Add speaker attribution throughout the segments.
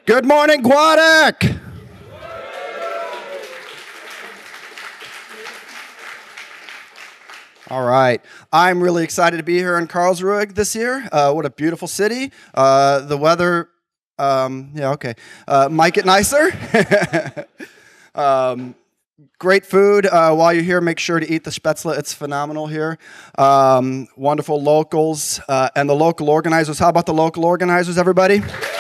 Speaker 1: Good morning, Guadec! All right. I'm really excited to be here in Karlsruhe this year. What a beautiful city. The weather, might get nicer. Great food. While you're here, make sure to eat the spätzle. It's phenomenal here. Wonderful locals and the local organizers. How about the local organizers, everybody?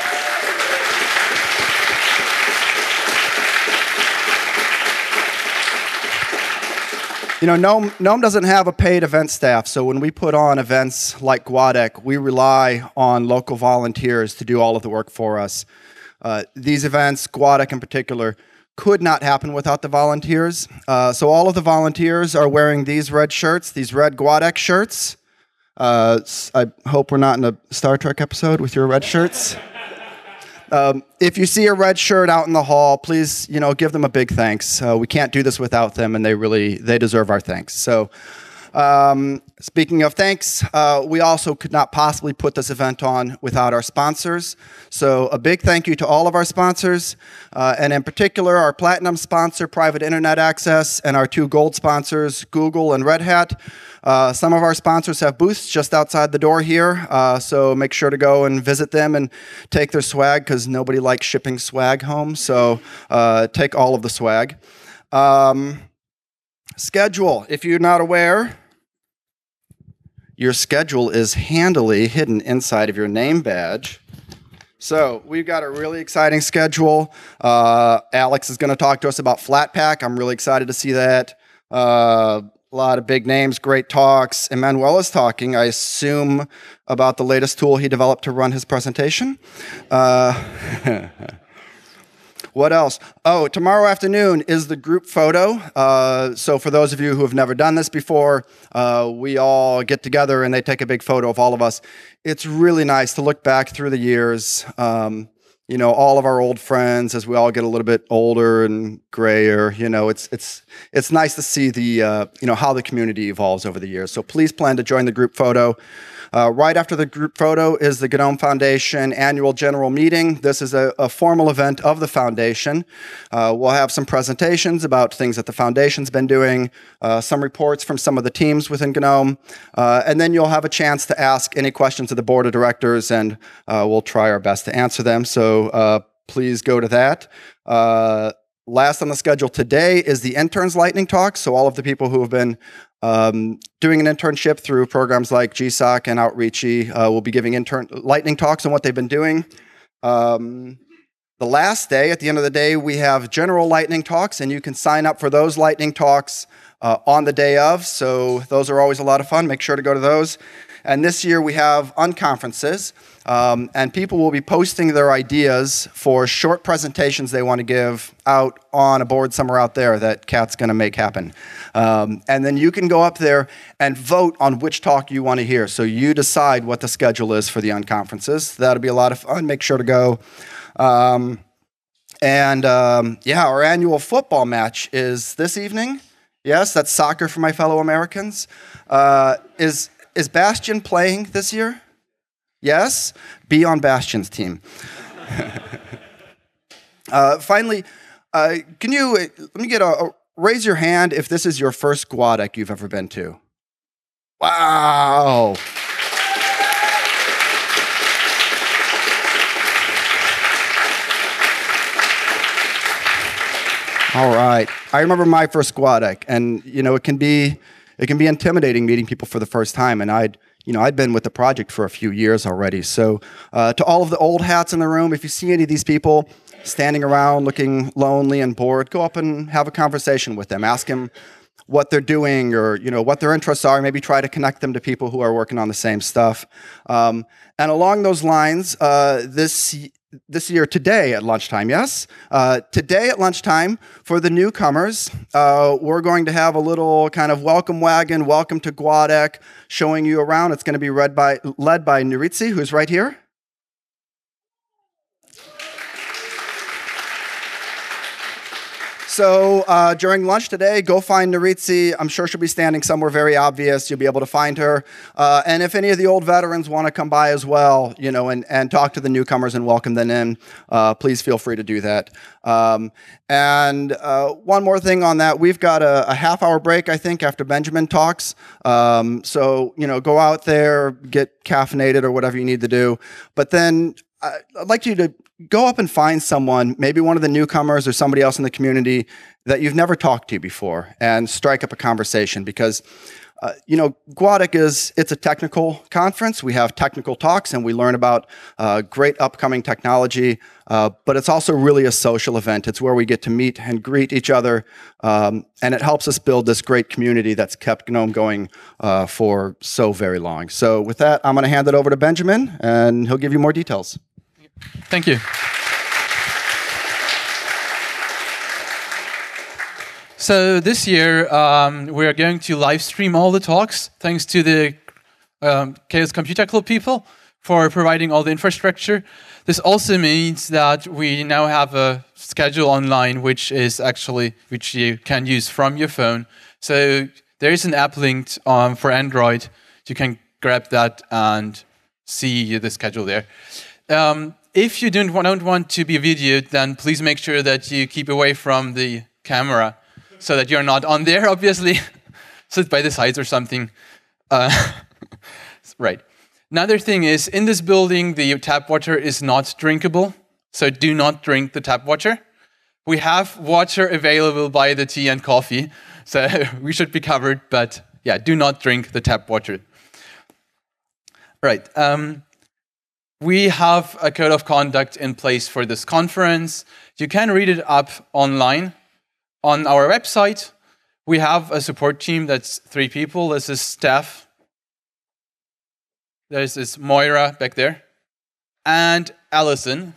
Speaker 1: You know, Nome doesn't have a paid event staff, so when we put on events like Guadec, we rely on local volunteers to do all of the work for us. These events, Guadec in particular, could not happen without the volunteers. So all of the volunteers are wearing these red shirts, these red Guadec shirts. I hope we're not in a Star Trek episode with your red shirts. If you see a red shirt out in the hall, please, give them a big thanks. We can't do this without them, and they deserve our thanks. So, speaking of thanks, we also could not possibly put this event on without our sponsors. So, a big thank you to all of our sponsors, and in particular, our platinum sponsor, Private Internet Access, and our two gold sponsors, Google and Red Hat. Some of our sponsors have booths just outside the door here, so make sure to go and visit them and take their swag, because nobody likes shipping swag home, so take all of the swag. Schedule. If you're not aware, your schedule is handily hidden inside of your name badge. So we've got a really exciting schedule. Alex is going to talk to us about Flatpak. I'm really excited to see that. A lot of big names, great talks. Emmanuel is talking, I assume, about the latest tool he developed to run his presentation. What else? Oh, tomorrow afternoon is the group photo. So for those of you who have never done this before, we all get together and they take a big photo of all of us. It's really nice to look back through the years. All of our old friends as we all get a little bit older and grayer. It's nice to see the how the community evolves over the years. So please plan to join the group photo. Right after the group photo is the GNOME Foundation annual general meeting. This is a formal event of the foundation. We'll have some presentations about things that the foundation's been doing, some reports from some of the teams within GNOME, and then you'll have a chance to ask any questions of the board of directors, and we'll try our best to answer them. So please go to that. Last on the schedule today is the interns lightning talk. So all of the people who have been doing an internship through programs like GSOC and Outreachy will be giving lightning talks on what they've been doing. The last day, at the end of the day, we have general lightning talks, and you can sign up for those lightning talks on the day of. So those are always a lot of fun. Make sure to go to those. And this year we have unconferences, and people will be posting their ideas for short presentations they want to give out on a board somewhere out there that Kat's going to make happen. And then you can go up there and vote on which talk you want to hear. So you decide what the schedule is for the unconferences. That'll be a lot of fun. Make sure to go. Our annual football match is this evening. Yes, that's soccer for my fellow Americans. Is Bastion playing this year? Yes? Be on Bastion's team. Finally, let me get raise your hand if this is your first Guadec you've ever been to. Wow. All right. I remember my first Guadec, and it can be intimidating meeting people for the first time, and I'd been with the project for a few years already. So to all of the old hats in the room, if you see any of these people standing around looking lonely and bored, go up and have a conversation with them. Ask them what they're doing or what their interests are. Maybe try to connect them to people who are working on the same stuff. And along those lines, this year, today at lunchtime, yes? Today at lunchtime, for the newcomers, we're going to have a little kind of welcome wagon, welcome to Guadec, showing you around. It's going to be led by Nuritzi, who's right here. So during lunch today, go find Naritzi. I'm sure she'll be standing somewhere very obvious. You'll be able to find her. And if any of the old veterans want to come by as well, you know, and talk to the newcomers and welcome them in, please feel free to do that. And one more thing on that, we've got a half-hour break, I think, after Benjamin talks. So, you know, go out there, get caffeinated or whatever you need to do. But then I'd like you to go up and find someone, maybe one of the newcomers or somebody else in the community that you've never talked to before, and strike up a conversation because, you know, GUADC it's a technical conference. We have technical talks and we learn about great upcoming technology, but it's also really a social event. It's where we get to meet and greet each other, and it helps us build this great community that's kept GNOME going for so very long. So with that, I'm going to hand it over to Benjamin, and he'll give you more details.
Speaker 2: Thank you. So this year, we are going to live stream all the talks, thanks to the Chaos Computer Club people for providing all the infrastructure. This also means that we now have a schedule online, which you can use from your phone. So there is an app linked for Android. You can grab that and see the schedule there. If you don't want to be videoed, then please make sure that you keep away from the camera so that you're not on there, obviously. Sit by the sides or something. Right. Another thing is, in this building, the tap water is not drinkable, so do not drink the tap water. We have water available by the tea and coffee, so we should be covered, but yeah, do not drink the tap water. Right. We have a code of conduct in place for this conference. You can read it up online on our website. We have a support team that's 3 people. This is Steph. There's this Moira back there. And Allison.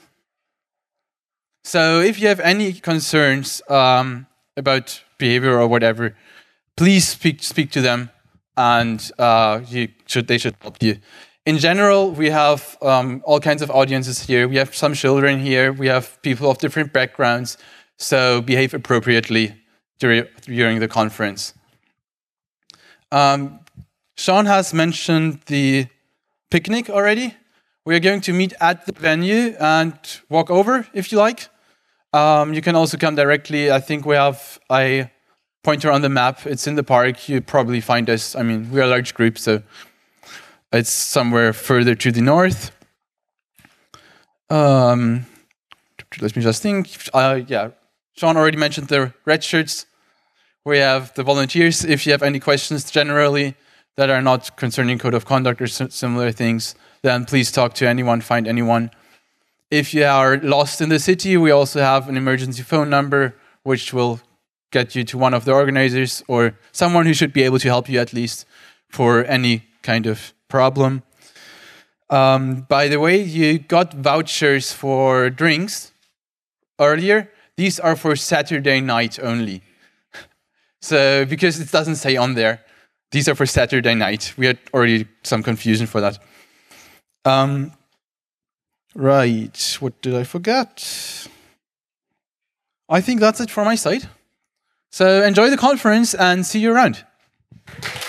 Speaker 2: So if you have any concerns about behavior or whatever, please speak to them, and they should help you. In general, we have all kinds of audiences here. We have some children here. We have people of different backgrounds. So behave appropriately during the conference. Sean has mentioned the picnic already. We are going to meet at the venue and walk over if you like. You can also come directly. I think we have a pointer on the map. It's in the park. You probably find us. I mean, we're a large group, so it's somewhere further to the north. Let me just think. Yeah, Sean already mentioned the red shirts. We have the volunteers. If you have any questions generally that are not concerning code of conduct or similar things, then please talk to anyone, find anyone. If you are lost in the city, we also have an emergency phone number, which will get you to one of the organizers or someone who should be able to help you at least for any kind of problem. By the way, you got vouchers for drinks earlier. These are for Saturday night only. So, because it doesn't say on there, these are for Saturday night. We had already some confusion for that. Right, what did I forget? I think that's it from my side. So enjoy the conference and see you around.